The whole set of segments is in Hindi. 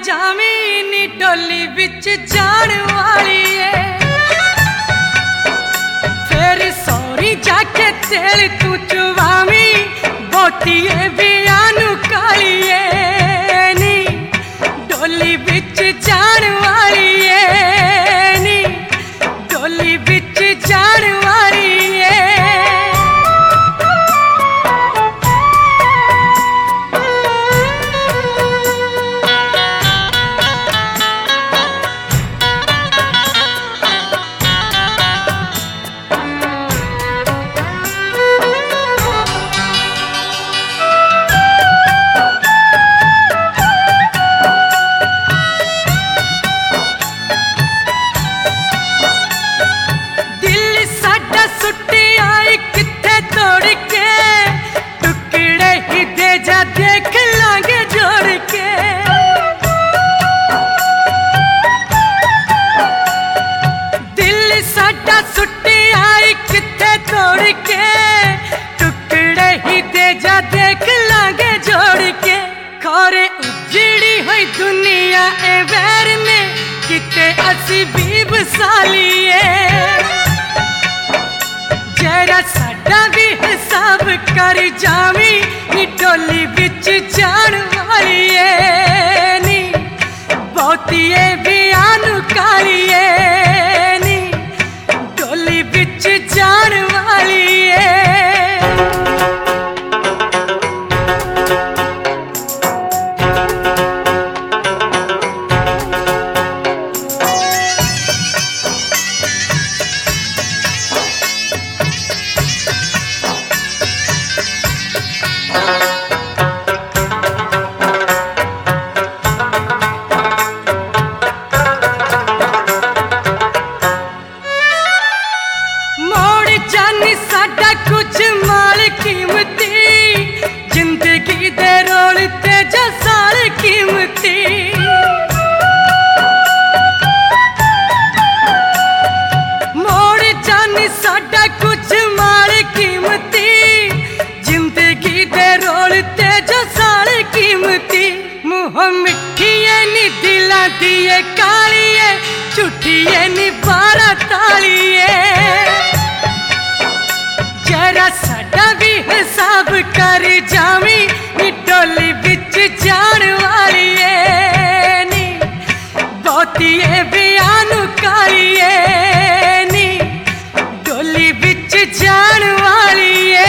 जावी नी डोली बिच जान वाली है। फिर सौरी जाके तेल तू चुवावी बोतीए बियानू काली है नी डोली बिच जान वाली है नी डोली बिच जान वाली है। देख लांगे जोड़ के दिल साडा सुट्टी आई किथे तोड़ के टुकड़े ही दे जा देख लांगे जोड़ के। खोरे उजड़ी हुई दुनिया ए वैर ने किते असी भी बसालीए जरा साडा भी हिसाब कर जावी नी डोली बिच जान वाली है नी बहुतीए बियानू काली है नी डोली बिच जान वाली है। साडा कुछ माल कीमती जिंदगी दे रोल ते जो साल कीमती मोड़ जानी साडा कुछ माल कीमती जिंदगी दे रोल ते जो साल कीमती। मुँह मिठिए नी दिला दिए कालिए झूठिए नी बारा तालिए जरा साडा भी हिसाब कर जावी नी डोली बिच जान वाली है नी बहुतीए बियानू काली है नी डोली बिच जान वाली है।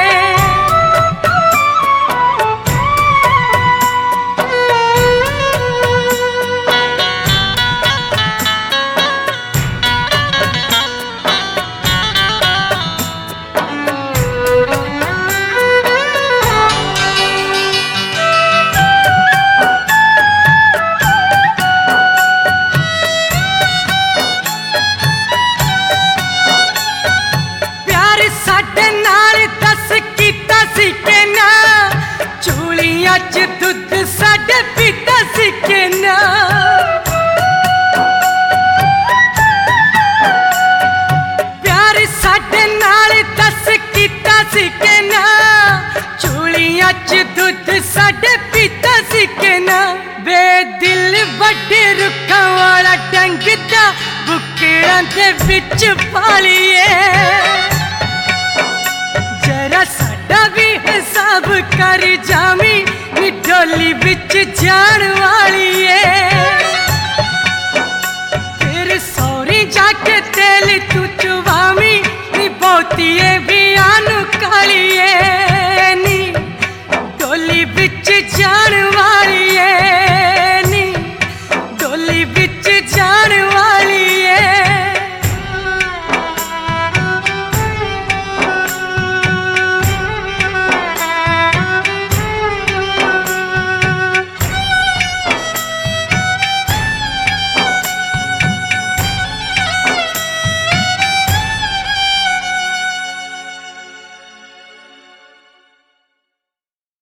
साडे नाल दस कीता सी के ना चूलियां च दुध साडे पीता सी के ना प्यार साडे नाल दस कीता सी के ना चूलियां च दुध साडे पीता सी के ना। बेदिल बड़े रुखां वाला डंगदा बुकेड़ां दे विच पालिए जरा साडा भी हिसाब कर जावी नी डोली बिच जान वाली